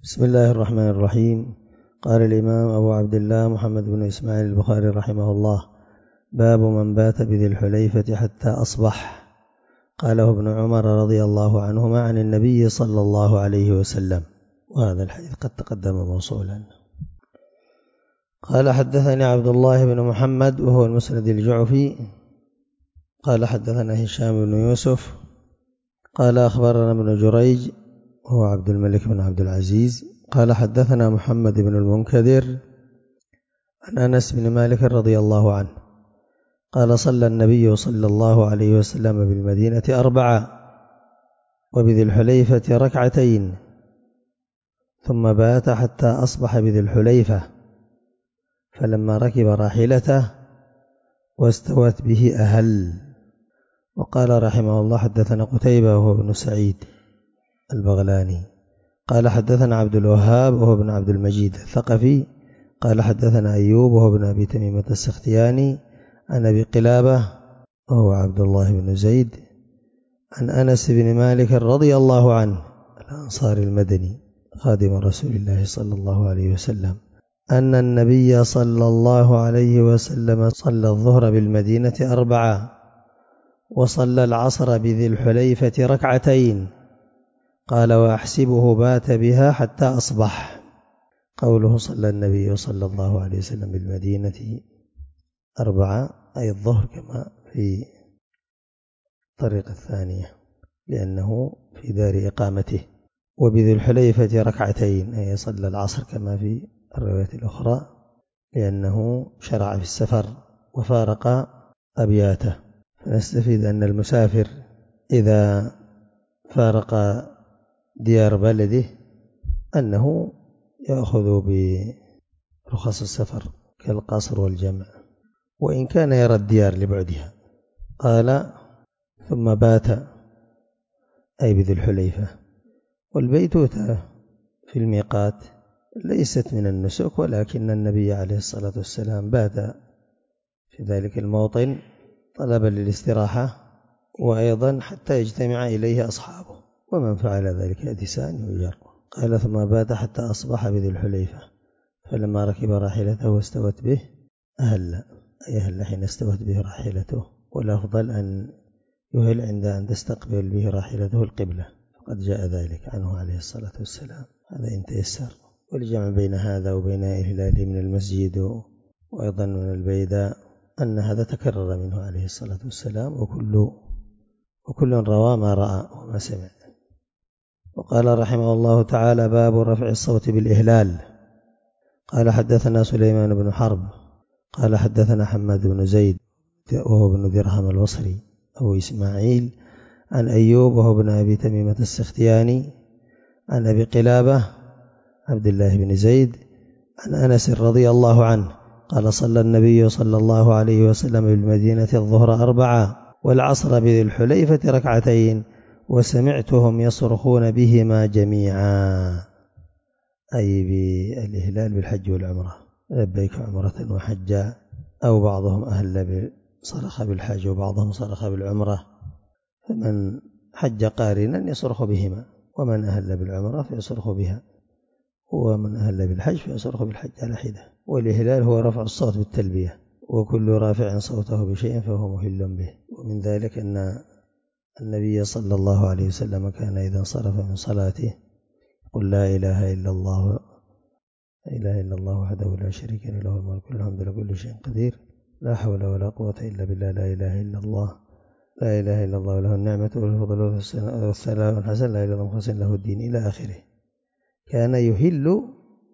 بسم الله الرحمن الرحيم. قال الإمام أبو عبد الله محمد بن إسماعيل البخاري رحمه الله: باب من بات بذي الحليفة حتى أصبح. قاله ابن عمر رضي الله عنهما عن النبي صلى الله عليه وسلم، وهذا الحديث قد تقدم موصولا. قال: حدثني عبد الله بن محمد وهو المسند الجعفي قال: حدثنا هشام بن يوسف قال: أخبرنا ابن جريج هو عبد الملك بن عبد العزيز قال: حدثنا محمد بن المنكدر عن أنس بن مالك رضي الله عنه قال: صلى النبي صلى الله عليه وسلم بالمدينة 4 وبذي الحليفة 2 ثم بات حتى أصبح بذي الحليفة، فلما ركب راحلته واستوت به أهل. وقال رحمه الله: حدثنا قتيبة وهو ابن سعيد البغلاني قال: حدثنا عبد الوهاب وهو ابن عبد المجيد الثقفي قال: حدثنا أيوب وهو ابن أبي تميمة السختياني عن أبي قلابة وهو عبد الله بن زيد عن أنس بن مالك رضي الله عنه الأنصاري المدني خادم رسول الله صلى الله عليه وسلم أن النبي صلى الله عليه وسلم صلى الظهر بالمدينة 4 وصلى العصر بذي الحليفة 2 قال: وأحسبه بات بها حتى أصبح. قوله صلى النبي صلى الله عليه وسلم بالمدينة 4 أي الظهر كما في الطريقة الثانية لأنه في دار إقامته، وبذي الحليفة 2 أي صلى العصر كما في الرواية الأخرى لأنه شرع في السفر وفارق أبياته. فنستفيد أن المسافر إذا فارق ديار بلده أنه يأخذ برخص السفر كالقصر والجمع وإن كان يرى الديار لبعدها. قال: ثم بات أي بذي الحليفة. والبيتوتة في الميقات ليست من النسك، ولكن النبي عليه الصلاة والسلام بات في ذلك الموطن طلبا للاستراحة وأيضا حتى يجتمع إليه أصحابه، ومن فعل ذلك أدسان يجر. قال: ثم بات حتى أصبح بذي الحليفة، فلما ركب راحلته واستوت به أهل، أي أهل حين استوت به راحلته، والأفضل أن يهل عند أن تستقبل به راحلته القبلة، فقد جاء ذلك عنه عليه الصلاة والسلام، هذا إن تيسر. والجمع بين هذا وبين الهلال من المسجد وأيضا من البيداء أن هذا تكرر منه عليه الصلاة والسلام، وكل روى ما رأى وما سمع. وقال رحمه الله تعالى: باب رفع الصوت بالإهلال. قال: حدثنا سليمان بن حرب قال: حدثنا حماد بن زيد وهو بن درهم البصري أبو إسماعيل عن أيوب وهو بن أبي تميمة السختياني عن أبي قلابة عبد الله بن زيد عن أنس رضي الله عنه قال: صلى النبي صلى الله عليه وسلم بالمدينة الظهر 4 والعصر بذي الحليفة 2 وسمعتهم يصرخون بهما جميعا، أي بالإهلال بالحج والعمرة، لبيك عمرة وحجا، أو بعضهم أهل صرخ بالحج وبعضهم صرخ بالعمرة، فمن حج قارنا يصرخ بهما، ومن أهل بالعمرة فيصرخ بها، ومن أهل بالحج فيصرخ بالحج على حدة. والإهلال هو رفع الصوت بالتلبية، وكل رافع صوته بشيء فهو مهل به. ومن ذلك أن النبي صلى الله عليه وسلم كان إذا انصرف من صلاته قل: لا إله إلا الله، لا إله إلا الله وحده لا شريك له الملك والحمد لكل شيء قدير، لا حول ولا قوة إلا بالله، لا إله إلا الله، لا إله إلا الله له النعمة والفضل والثناء الحسن، لا إله إلا الله مخلصا له الدين إلى آخره. كان يهل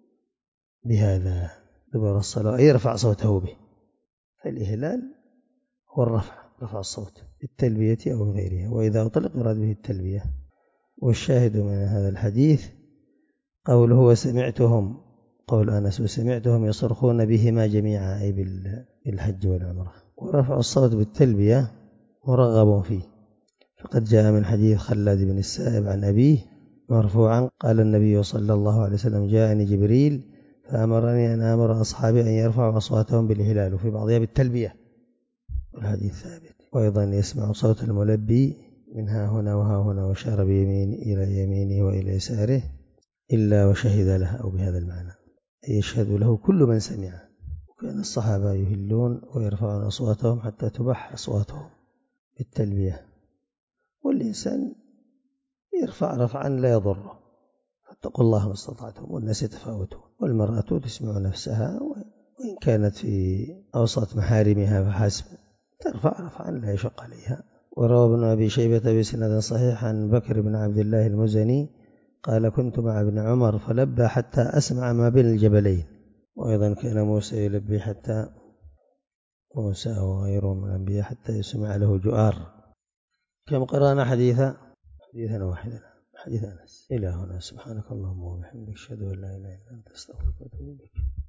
بهذا دبر الصلاة، أي يرفع صوته به. فالإهلال هو رفع الصوت بالتلبية أو غيرها، وإذا أطلق يراد به التلبية. والشاهد من هذا الحديث قوله: وسمعتهم، قول أنس: وسمعتهم يصرخون بهما جميعا، أي بالحج والعمرة. ورفع الصوت بالتلبية مرغب فيه، فقد جاء من حديث خلاد بن السائب عن أبيه مرفوعا قال النبي صلى الله عليه وسلم: جاءني جبريل فأمرني أن أمر أصحابي أن يرفعوا أصواتهم بالإهلال، وفي بعضها بالتلبية، والحديث ثابت. وأيضا يسمع صوت الملبي من ها هنا وها هنا، وشار بيمين إلى يمينه وإلى يساره، إلا وشهد له، أو بهذا المعنى يشهد له كل من سمعه. وكان الصحابة يهلون ويرفعون أصواتهم حتى تبح أصواتهم بالتلبية، والإنسان يرفع رفعا لا يضره، فاتقوا الله ما استطعتم، والناس يتفاوتون، والمرأة تسمع نفسها وإن كانت في أوسط محارمها فحسب، ترفع رفعا لا يشق عليها. وروى ابن أبي شيبة بسند صحيح عن بكر بن عبد الله المزني قال: كنت مع ابن عمر فلبى حتى أسمع ما بين الجبلين. وأيضا كان موسى يلبي حتى موسى وغيره من الأنبياء حتى يسمع له جؤار. كم قرأنا حديثا واحدا، حديث أنس. إلى هنا، سبحانك اللهم وبحمدك، أشهد أن لا إله إلا أنت، أستغفرك وأتوب إليك.